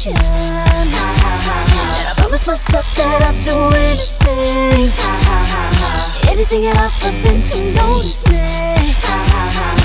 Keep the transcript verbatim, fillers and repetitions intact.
condition. And I promise myself that I'll do anything, anything at all for them to notice me.